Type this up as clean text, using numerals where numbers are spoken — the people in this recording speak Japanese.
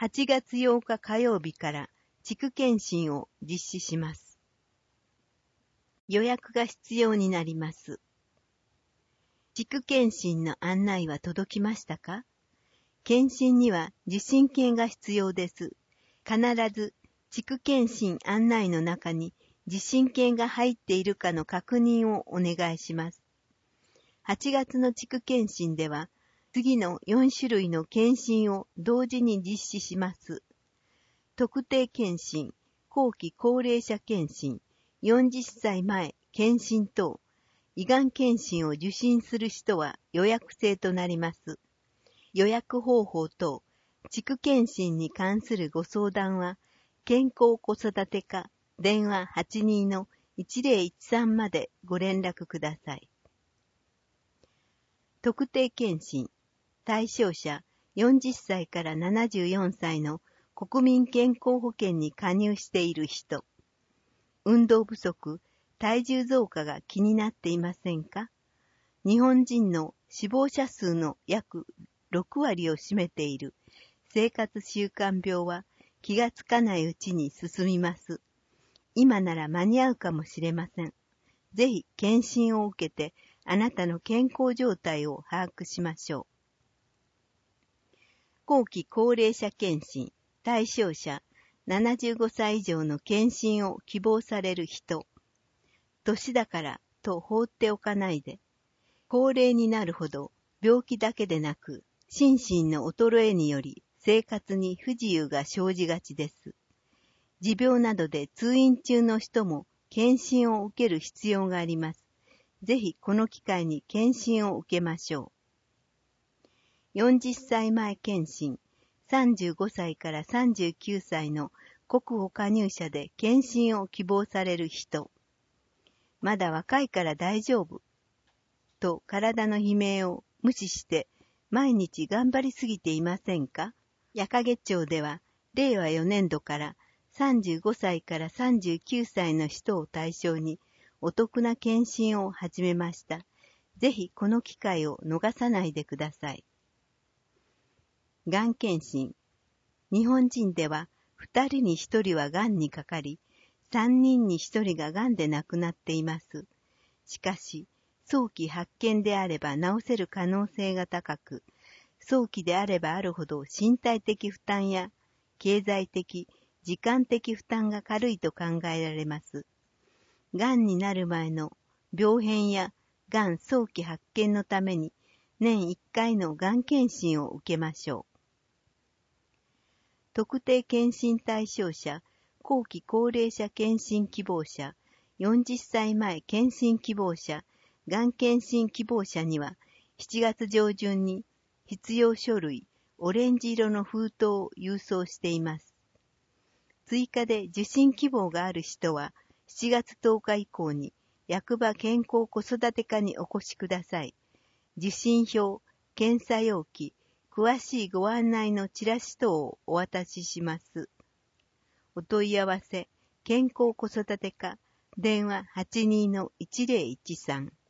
8月8日火曜日から地区検診を実施します。予約が必要になります。地区検診の案内は届きましたか？検診には受診券が必要です。必ず地区検診案内の中に受診券が入っているかの確認をお願いします。8月の地区検診では、次の4種類の検診を同時に実施します。特定検診、後期高齢者検診、40歳前検診等、胃がん検診を受診する人は予約制となります。予約方法等、地区検診に関するご相談は、健康子育て課電話 82-1013 までご連絡ください。特定検診、対象者40歳から74歳の国民健康保険に加入している人、運動不足、体重増加が気になっていませんか？日本人の死亡者数の約6割を占めている生活習慣病は気がつかないうちに進みます。今なら間に合うかもしれません。ぜひ検診を受けてあなたの健康状態を把握しましょう。後期高齢者検診、対象者75歳以上の検診を希望される人、年だからと放っておかないで、高齢になるほど病気だけでなく、心身の衰えにより生活に不自由が生じがちです。持病などで通院中の人も検診を受ける必要があります。ぜひこの機会に検診を受けましょう。40歳前検診、35歳から39歳の国保加入者で検診を希望される人、まだ若いから大丈夫と体の悲鳴を無視して毎日頑張りすぎていませんか？矢掛町では令和4年度から35歳から39歳の人を対象にお得な検診を始めました。ぜひこの機会を逃さないでください。がん検診。日本人では2人に1人はがんにかかり、3人に1人ががんで亡くなっています。しかし、早期発見であれば治せる可能性が高く、早期であればあるほど身体的負担や経済的、時間的負担が軽いと考えられます。がんになる前の病変やがん早期発見のために年1回のがん検診を受けましょう。特定検診対象者、後期高齢者検診希望者、40歳前検診希望者、がん検診希望者には7月上旬に必要書類、オレンジ色の封筒を郵送しています。追加で受診希望がある人は7月10日以降に役場健康子育て課にお越しください。受診票、検査用紙、詳しいご案内のチラシ等をお渡しします。お問い合わせ、健康子育て課、電話 82-1013